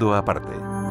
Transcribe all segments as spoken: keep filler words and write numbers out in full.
Mundo Aparte.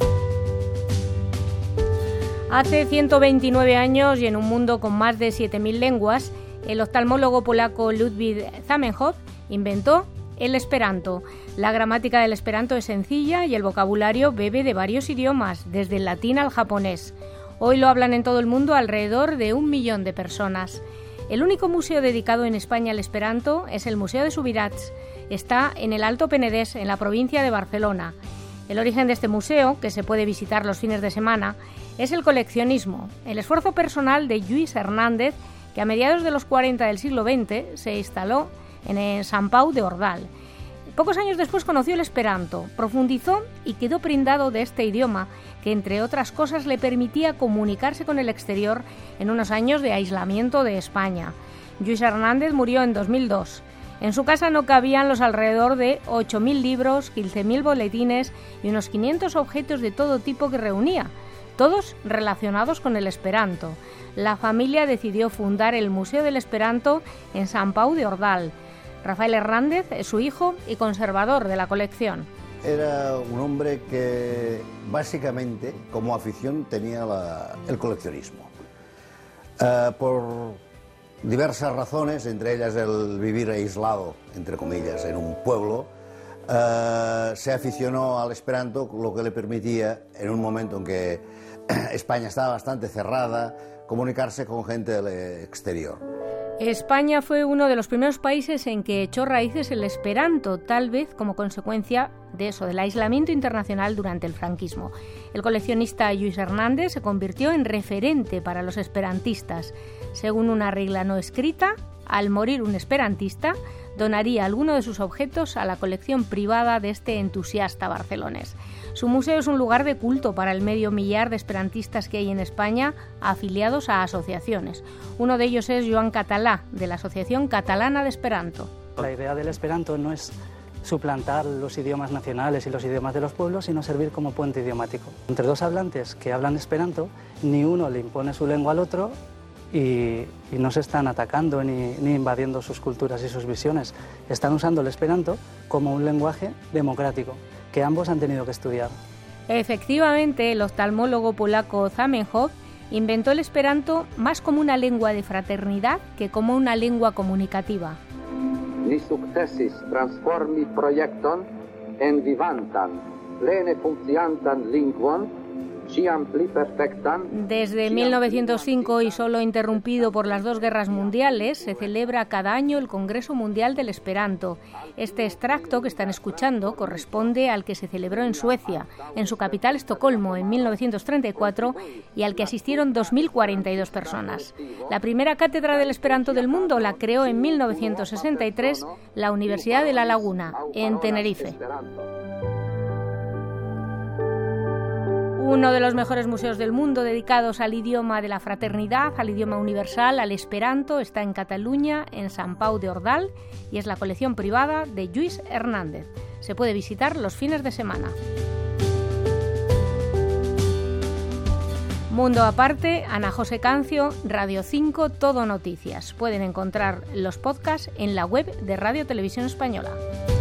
Hace ciento veintinueve años y en un mundo con más de siete mil lenguas, el oftalmólogo polaco Ludwig Zamenhof inventó el esperanto. La gramática del esperanto es sencilla y el vocabulario bebe de varios idiomas, desde el latín al japonés. Hoy lo hablan en todo el mundo alrededor de un millón de personas. El único museo dedicado en España al esperanto es el Museo de Subirats. Está en el Alto Penedès, en la provincia de Barcelona. El origen de este museo, que se puede visitar los fines de semana, es el coleccionismo, el esfuerzo personal de Lluís Hernández, que a mediados de los cuarenta del siglo veinte se instaló en Sant Pau de Ordal. Pocos años después conoció el esperanto, profundizó y quedó prendado de este idioma que, entre otras cosas, le permitía comunicarse con el exterior en unos años de aislamiento de España. Lluís Hernández murió en dos mil dos. En su casa no cabían los alrededor de ocho mil libros, quince mil boletines y unos quinientos objetos de todo tipo que reunía, todos relacionados con el esperanto. La familia decidió fundar el Museo del Esperanto en Sant Pau de Ordal. Rafael Hernández es su hijo y conservador de la colección. Era un hombre que básicamente como afición tenía la, el coleccionismo. Uh, por diversas razones, entre ellas el vivir aislado, entre comillas, en un pueblo, uh, se aficionó al esperanto, lo que le permitía, en un momento en que España estaba bastante cerrada, comunicarse con gente del exterior. España fue uno de los primeros países en que echó raíces el esperanto, tal vez como consecuencia de eso, del aislamiento internacional durante el franquismo. El coleccionista Lluís Hernández se convirtió en referente para los esperantistas. Según una regla no escrita, al morir un esperantista, donaría alguno de sus objetos a la colección privada de este entusiasta barcelonés. Su museo es un lugar de culto para el medio millar de esperantistas que hay en España, afiliados a asociaciones. Uno de ellos es Joan Català, de la Asociación Catalana de Esperanto. La idea del esperanto no es suplantar los idiomas nacionales y los idiomas de los pueblos, sino servir como puente idiomático. Entre dos hablantes que hablan esperanto, ni uno le impone su lengua al otro y, y no se están atacando ni, ni invadiendo sus culturas y sus visiones. Están usando el esperanto como un lenguaje democrático, que ambos han tenido que estudiar. Efectivamente, el oftalmólogo polaco Zamenhof inventó el esperanto más como una lengua de fraternidad que como una lengua comunicativa. Li sukcesis transformi projekton en vivantan, plene funkciantan lingvon, ĉiam pli perfektan. Desde mil novecientos cinco y solo interrumpido por las dos guerras mundiales, se celebra cada año el Congreso Mundial del Esperanto. Este extracto que están escuchando corresponde al que se celebró en Suecia, en su capital Estocolmo, en mil novecientos treinta y cuatro, y al que asistieron dos mil cuarenta y dos personas. La primera cátedra del Esperanto del mundo la creó en mil novecientos sesenta y tres la Universidad de La Laguna, en Tenerife. Uno de los mejores museos del mundo dedicados al idioma de la fraternidad, al idioma universal, al esperanto, está en Cataluña, en Sant Pau de Ordal, y es la colección privada de Lluís Hernández. Se puede visitar los fines de semana. Mundo Aparte, Ana José Cancio, Radio cinco, Todo Noticias. Pueden encontrar los podcasts en la web de Radio Televisión Española.